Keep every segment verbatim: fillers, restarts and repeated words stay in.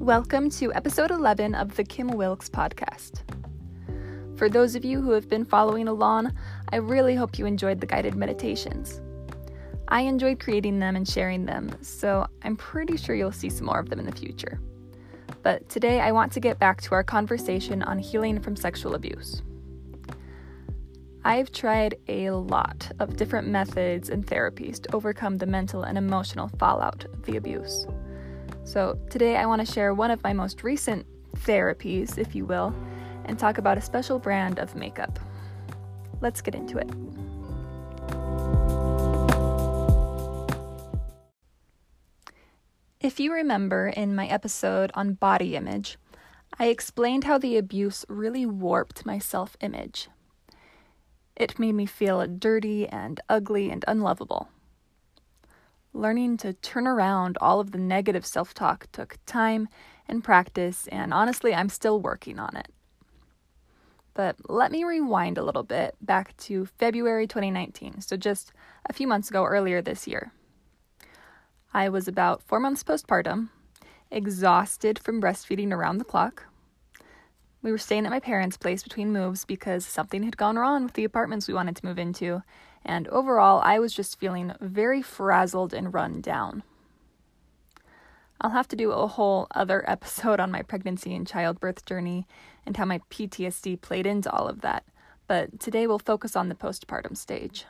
Welcome to episode eleven of the Kim Wilkes podcast. For those of you who have been following along, I really hope you enjoyed the guided meditations. I enjoyed creating them and sharing them, so I'm pretty sure you'll see some more of them in the future. But today I want to get back to our conversation on healing from sexual abuse. I've tried a lot of different methods and therapies to overcome the mental and emotional fallout of the abuse. So today I want to share one of my most recent therapies, if you will, and talk about a special brand of makeup. Let's get into it. If you remember in my episode on body image, I explained how the abuse really warped my self-image. It made me feel dirty and ugly and unlovable. Learning to turn around all of the negative self-talk took time and practice, and honestly, I'm still working on it. But let me rewind a little bit back to February twenty nineteen, so just a few months ago earlier this year. I was about four months postpartum, exhausted from breastfeeding around the clock. We were staying at my parents' place between moves because something had gone wrong with the apartments we wanted to move into, and overall, I was just feeling very frazzled and run down. I'll have to do a whole other episode on my pregnancy and childbirth journey and how my P T S D played into all of that, but today we'll focus on the postpartum stage.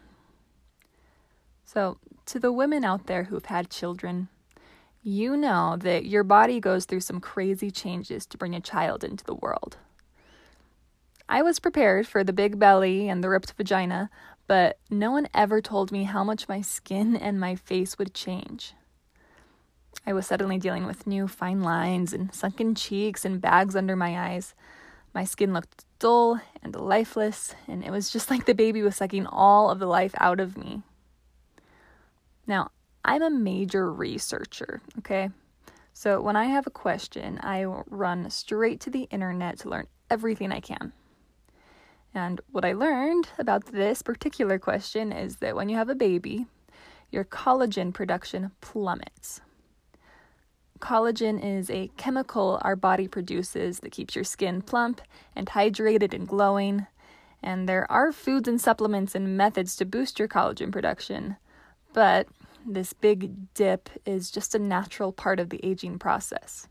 So, to the women out there who've had children, you know that your body goes through some crazy changes to bring a child into the world. I was prepared for the big belly and the ripped vagina, but no one ever told me how much my skin and my face would change. I was suddenly dealing with new fine lines and sunken cheeks and bags under my eyes. My skin looked dull and lifeless, and it was just like the baby was sucking all of the life out of me. Now, I'm a major researcher, okay? So when I have a question, I run straight to the internet to learn everything I can. And what I learned about this particular question is that when you have a baby, your collagen production plummets. Collagen is a chemical our body produces that keeps your skin plump and hydrated and glowing. And there are foods and supplements and methods to boost your collagen production, but this big dip is just a natural part of the aging process.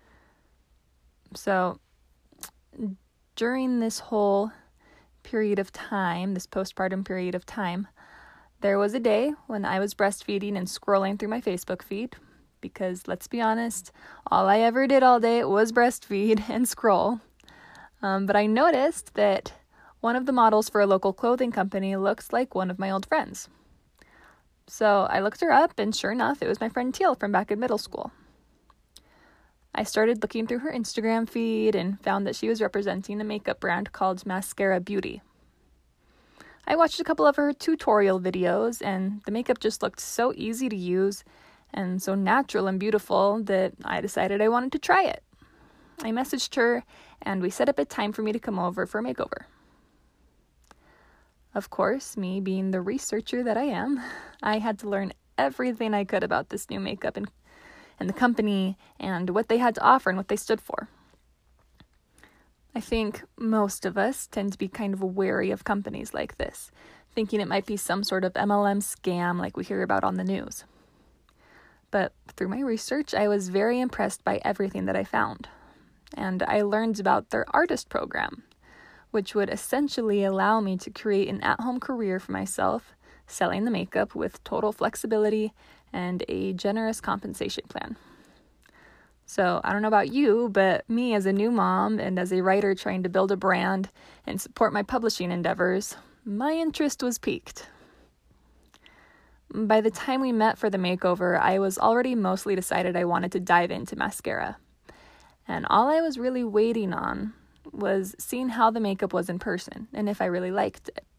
So during this whole period of time, this postpartum period of time, there was a day when I was breastfeeding and scrolling through my Facebook feed, because let's be honest, all I ever did all day was breastfeed and scroll. Um, but I noticed that one of the models for a local clothing company looks like one of my old friends. So I looked her up, and sure enough, it was my friend Teal from back in middle school. I started looking through her Instagram feed and found that she was representing a makeup brand called Mascara Beauty. I watched a couple of her tutorial videos, and the makeup just looked so easy to use and so natural and beautiful that I decided I wanted to try it. I messaged her, and we set up a time for me to come over for a makeover. Of course, me being the researcher that I am, I had to learn everything I could about this new makeup and, and the company and what they had to offer and what they stood for. I think most of us tend to be kind of wary of companies like this, thinking it might be some sort of M L M scam like we hear about on the news. But through my research, I was very impressed by everything that I found. And I learned about their artist program, which would essentially allow me to create an at-home career for myself, selling the makeup with total flexibility and a generous compensation plan. So I don't know about you, but me as a new mom and as a writer trying to build a brand and support my publishing endeavors, my interest was piqued. By the time we met for the makeover, I was already mostly decided I wanted to dive into mascara. And all I was really waiting on was seeing how the makeup was in person and if I really liked it.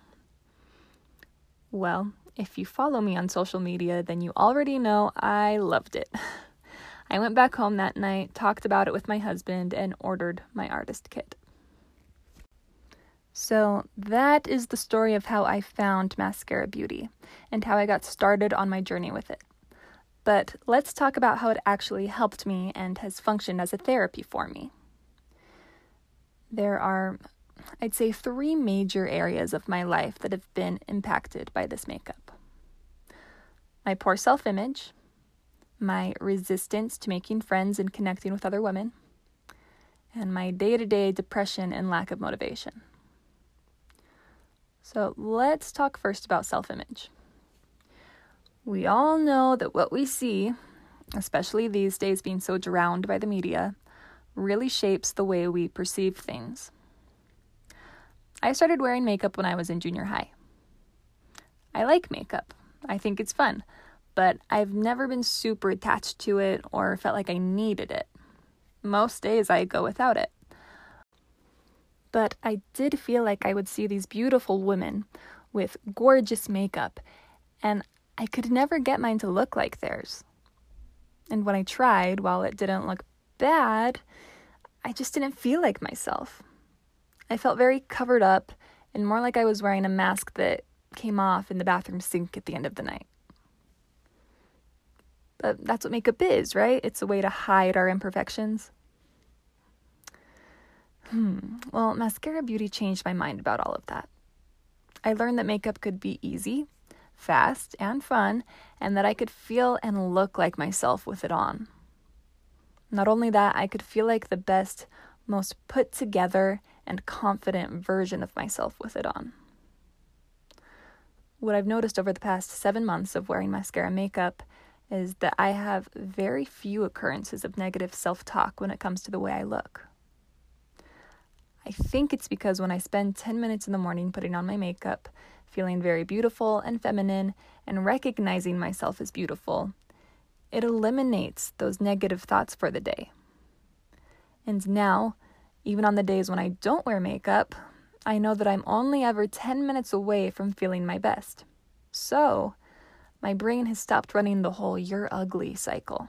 Well, if you follow me on social media, then you already know I loved it. I went back home that night, talked about it with my husband, and ordered my artist kit. So that is the story of how I found Mascara Beauty and how I got started on my journey with it. But let's talk about how it actually helped me and has functioned as a therapy for me. There are, I'd say, three major areas of my life that have been impacted by this makeup. My poor self-image, my resistance to making friends and connecting with other women, and my day-to-day depression and lack of motivation. So let's talk first about self-image. We all know that what we see, especially these days being so drowned by the media, really shapes the way we perceive things. I started wearing makeup when I was in junior high. I like makeup. I think it's fun, but I've never been super attached to it or felt like I needed it. Most days I go without it. But I did feel like I would see these beautiful women with gorgeous makeup, and I could never get mine to look like theirs. And when I tried, while it didn't look bad, I just didn't feel like myself. I felt very covered up and more like I was wearing a mask that came off in the bathroom sink at the end of the night. But that's what makeup is, right? It's a way to hide our imperfections. Hmm. Well, Mascara Beauty changed my mind about all of that. I learned that makeup could be easy, fast, and fun, and that I could feel and look like myself with it on. Not only that, I could feel like the best, most put together and confident version of myself with it on. What I've noticed over the past seven months of wearing mascara makeup is that I have very few occurrences of negative self-talk when it comes to the way I look. I think it's because when I spend ten minutes in the morning putting on my makeup, feeling very beautiful and feminine, and recognizing myself as beautiful, it eliminates those negative thoughts for the day. And now, even on the days when I don't wear makeup, I know that I'm only ever ten minutes away from feeling my best. So, my brain has stopped running the whole "you're ugly" cycle.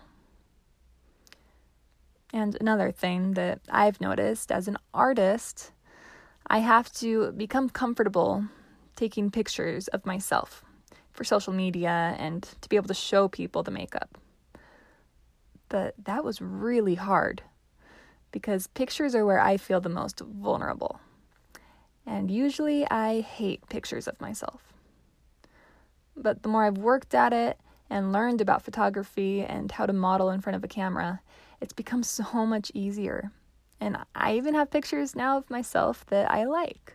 And another thing that I've noticed as an artist, I have to become comfortable taking pictures of myself for social media and to be able to show people the makeup. But that was really hard because pictures are where I feel the most vulnerable. And usually I hate pictures of myself. But the more I've worked at it and learned about photography and how to model in front of a camera, it's become so much easier. And I even have pictures now of myself that I like.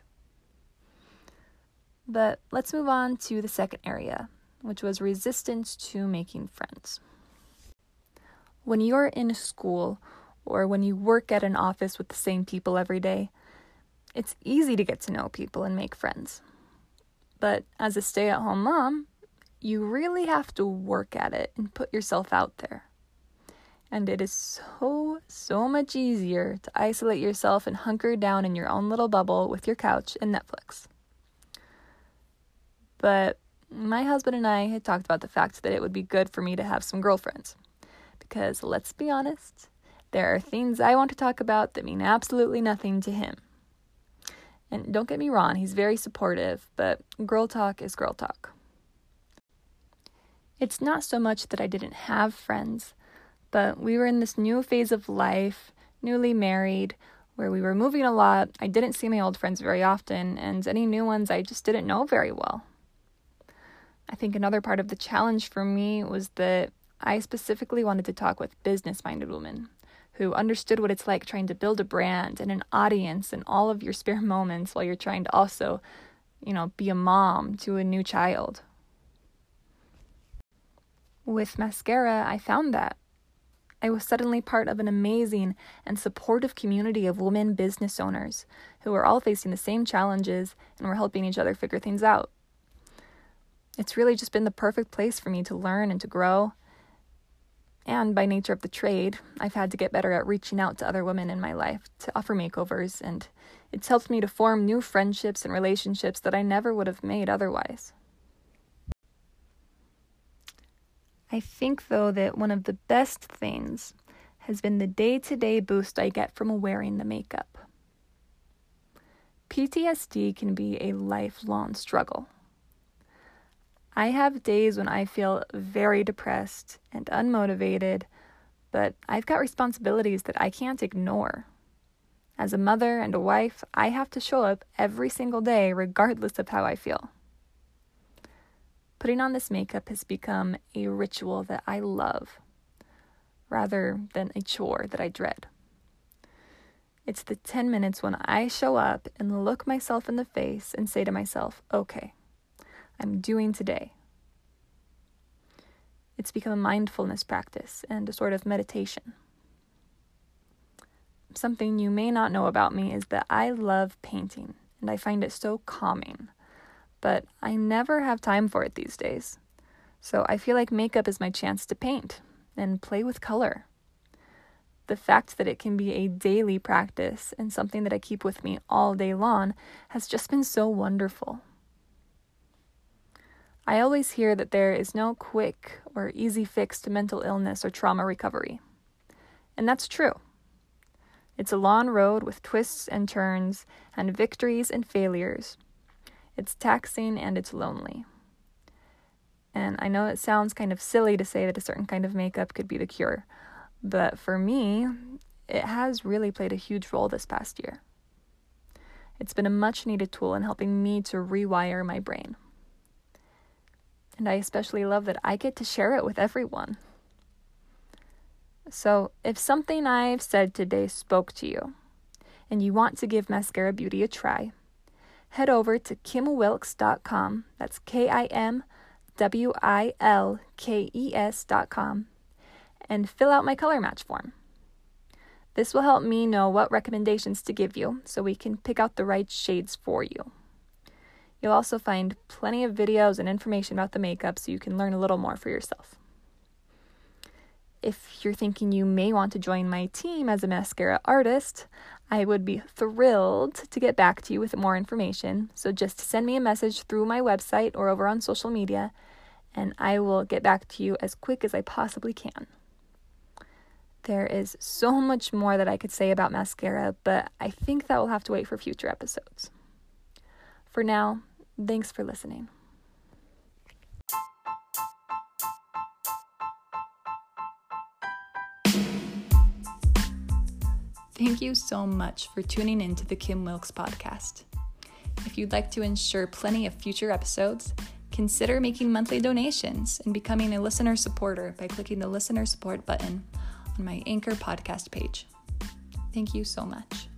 But let's move on to the second area, which was resistance to making friends. When you're in school or when you work at an office with the same people every day, it's easy to get to know people and make friends. But as a stay-at-home mom, you really have to work at it and put yourself out there. And it is so, so much easier to isolate yourself and hunker down in your own little bubble with your couch and Netflix. But my husband and I had talked about the fact that it would be good for me to have some girlfriends. Because let's be honest, there are things I want to talk about that mean absolutely nothing to him. And don't get me wrong, he's very supportive, but girl talk is girl talk. It's not so much that I didn't have friends, but we were in this new phase of life, newly married, where we were moving a lot. I didn't see my old friends very often, and any new ones I just didn't know very well. I think another part of the challenge for me was that I specifically wanted to talk with business-minded women who understood what it's like trying to build a brand and an audience in all of your spare moments while you're trying to also, you know, be a mom to a new child. With mascara, I found that. I was suddenly part of an amazing and supportive community of women business owners who were all facing the same challenges and were helping each other figure things out. It's really just been the perfect place for me to learn and to grow. And by nature of the trade, I've had to get better at reaching out to other women in my life to offer makeovers, and it's helped me to form new friendships and relationships that I never would have made otherwise. I think, though, that one of the best things has been the day-to-day boost I get from wearing the makeup. P T S D can be a lifelong struggle. I have days when I feel very depressed and unmotivated, but I've got responsibilities that I can't ignore. As a mother and a wife, I have to show up every single day regardless of how I feel. Putting on this makeup has become a ritual that I love, rather than a chore that I dread. It's the ten minutes when I show up and look myself in the face and say to myself, okay, I'm doing today. It's become a mindfulness practice and a sort of meditation. Something you may not know about me is that I love painting, and I find it so calming. But I never have time for it these days. So I feel like makeup is my chance to paint and play with color. The fact that it can be a daily practice and something that I keep with me all day long has just been so wonderful. I always hear that there is no quick or easy fix to mental illness or trauma recovery. And that's true. It's a long road with twists and turns and victories and failures. It's taxing and it's lonely. And I know it sounds kind of silly to say that a certain kind of makeup could be the cure, but for me, it has really played a huge role this past year. It's been a much needed tool in helping me to rewire my brain. And I especially love that I get to share it with everyone. So if something I've said today spoke to you, and you want to give Mascara Beauty a try, head over to kim wilkes dot com, that's K I M W I L K E S dot com, and fill out my color match form. This will help me know what recommendations to give you so we can pick out the right shades for you. You'll also find plenty of videos and information about the makeup so you can learn a little more for yourself. If you're thinking you may want to join my team as a mascara artist, I would be thrilled to get back to you with more information. So just send me a message through my website or over on social media, and I will get back to you as quick as I possibly can. There is so much more that I could say about mascara, but I think that will have to wait for future episodes. For now, thanks for listening. Thank you so much for tuning in to the Kim Wilkes podcast. If you'd like to ensure plenty of future episodes, consider making monthly donations and becoming a listener supporter by clicking the listener support button on my Anchor podcast page. Thank you so much.